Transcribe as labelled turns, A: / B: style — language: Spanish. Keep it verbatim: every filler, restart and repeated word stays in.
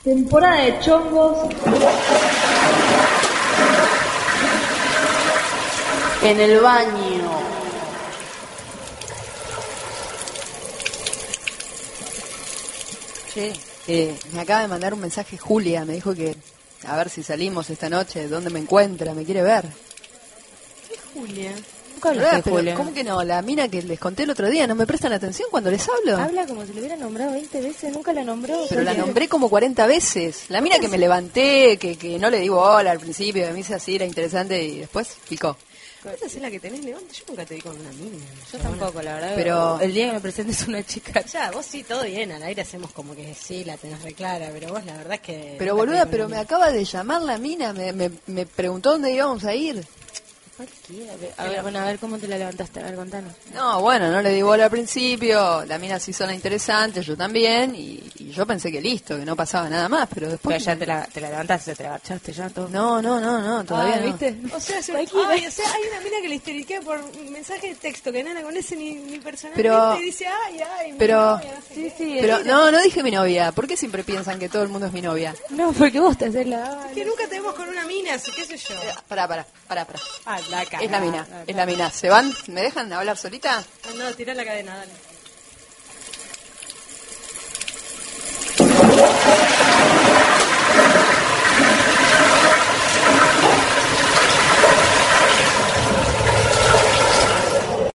A: Temporada de chongos. En el baño.
B: Che, eh, me acaba de mandar un mensaje Julia, me dijo que a ver si salimos esta noche, dónde me encuentra, me quiere ver.
A: ¿Qué Julia?
B: Nunca hablaste, pero Julia. ¿Cómo que no? La mina que les conté el otro día, ¿no me prestan atención cuando les hablo?
C: Habla como si le hubiera nombrado veinte veces, nunca la nombró.
B: Pero la nombré como cuarenta veces. La mina que me levanté, que, que no le digo hola al principio, que me hice así, era interesante y después picó.
D: Esa es la que tenés levante, yo nunca te vi con una mina.
C: Yo tampoco, la verdad.
B: Pero
C: el día que me presentes una chica.
D: Ya, vos sí, todo bien, al aire hacemos como que sí, la tenés reclara, pero vos la verdad es que...
B: Pero boluda, pero me acaba de llamar la mina, me, me, me preguntó dónde íbamos a ir.
C: Cualquiera. A ver, bueno, a ver cómo te la levantaste, a ver, contanos.
B: No, bueno, no le di bola al principio, la mina sí suena interesante, yo también, y, y yo pensé que listo, que no pasaba nada más, pero después...
C: Pero ya te la, te la levantaste, te la agachaste, ya todo.
B: No, no, no, no, todavía
C: ah,
B: no.
C: ¿viste?
D: O sea, se, ay, o sea, hay una mina que le histeriquea por mensaje de texto que no la conoce ni, ni personalmente
B: pero,
D: y dice, ay, ay, mi
B: pero,
D: novia, no sé
C: sí,
D: qué.
C: sí,
B: pero
C: es,
B: no, no dije mi novia, ¿por qué siempre piensan que todo el mundo es mi novia?
C: No, porque vos te haces la...
D: Es que nunca te vemos con una mina, así que sé yo.
B: Pará, pará, pará, pará.
D: Ah, la
B: Es la mina, es la mina. ¿Se van? ¿Me dejan hablar solita?
D: No, tirá la cadena, dale.